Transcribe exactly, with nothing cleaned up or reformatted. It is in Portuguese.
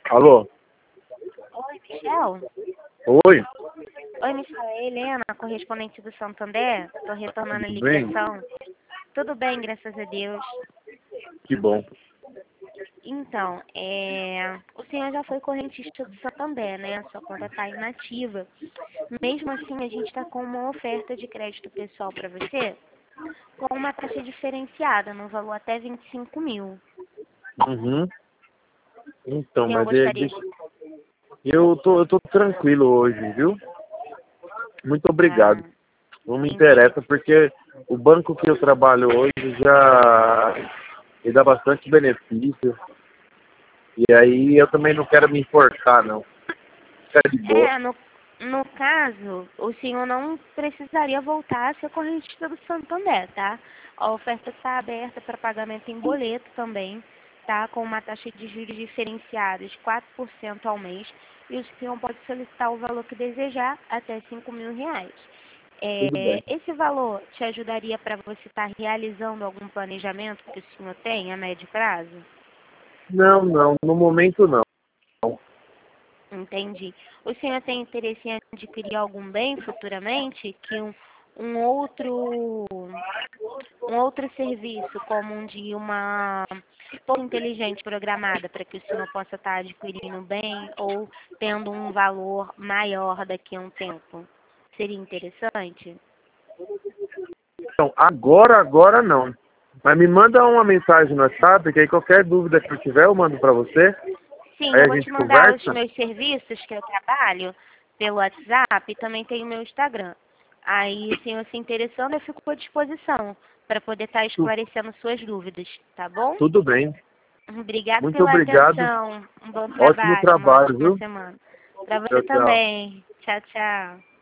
Alô? Oi, Michel? Oi? Oi, Michel, é a Helena, correspondente do Santander. Estou retornando a Tudo bem? ligação. Tudo bem, graças a Deus. Que bom. Então, é... o senhor já foi correntista do Santander, né? Sua conta está inativa. Mesmo assim, a gente está com uma oferta de crédito pessoal para você, com uma taxa diferenciada, no valor até vinte e cinco mil. Uhum. O Então, senhor mas é, gostaria deixa- de... eu tô, eu tô tranquilo hoje, viu? Muito Ah, obrigado. Não me entendi. interessa porque o banco que eu trabalho hoje já me dá bastante benefício. E aí eu também não quero me enforcar, não. Ficar de boa. É, no, no caso, o senhor não precisaria voltar a ser correntista do Santander, tá? A oferta está aberta para pagamento em boleto também, tá? Com uma taxa de juros diferenciada de quatro por cento ao mês. E o senhor pode solicitar o valor que desejar, até cinco mil reais. Tudo É, bem. esse valor te ajudaria para você estar realizando algum planejamento que o senhor tem a médio prazo? Não, não. No momento, não. Entendi. O senhor tem interesse em adquirir algum bem futuramente que um, um outro um outro serviço, como um de uma torre inteligente programada para que o senhor possa estar adquirindo bem ou tendo um valor maior daqui a um tempo? Seria interessante? Então, agora, agora não. Mas me manda uma mensagem no WhatsApp, que aí qualquer dúvida que eu tiver, eu mando pra você. Sim, Aí eu a vou te gente mandar os conversa. meus serviços que eu trabalho pelo WhatsApp e também tem o meu Instagram. Aí, se você se interessando, eu fico à disposição para poder estar Tu- esclarecendo suas dúvidas, tá bom? Tudo bem. Obrigado Muito pela obrigado. atenção. Um bom Ótimo trabalho, uma trabalho, ótima viu? semana. Para você Tchau, tchau. também. Tchau, tchau.